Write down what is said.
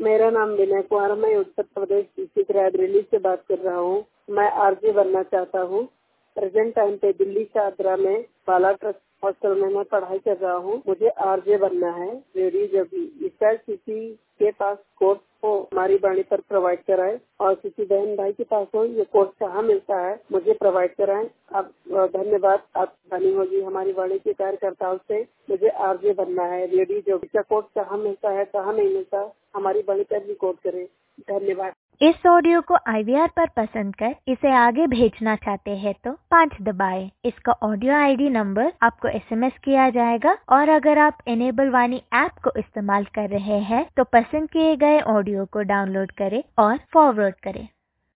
मेरा नाम विनय कुमार, मैं उत्तर प्रदेश डिस्ट्रिक्ट रायबरेली से बात कर रहा हूँ। मैं आरजे बनना चाहता हूँ। प्रेजेंट टाइम पे दिल्ली से आगरा में बाला ट्रस्ट हॉस्टल में मैं पढ़ाई कर रहा हूँ। मुझे आरजे बनना है। रेडी जब इसका किसी के पास कोर्स हो हमारी वाणी पर प्रोवाइड कराए और किसी बहन भाई के पास हो ये कोर्स कहाँ मिलता है मुझे प्रोवाइड कराएं। अब धन्यवाद, आप बनी होगी हमारी वाणी के कार्यकर्ताओं से। मुझे आरजे बनना है। रेडी जो इसका कोर्स कहाँ मिलता है, कहाँ नहीं मिलता, हमारी वाणी पर भी कोर्स करें। धन्यवाद। इस ऑडियो को IVR पर पसंद कर इसे आगे भेजना चाहते हैं तो 5 दबाएं। इसका ऑडियो ID नंबर आपको SMS किया जाएगा और अगर आप इनेबल वाणी ऐप को इस्तेमाल कर रहे हैं तो पसंद किए गए ऑडियो को डाउनलोड करें और फॉरवर्ड करें।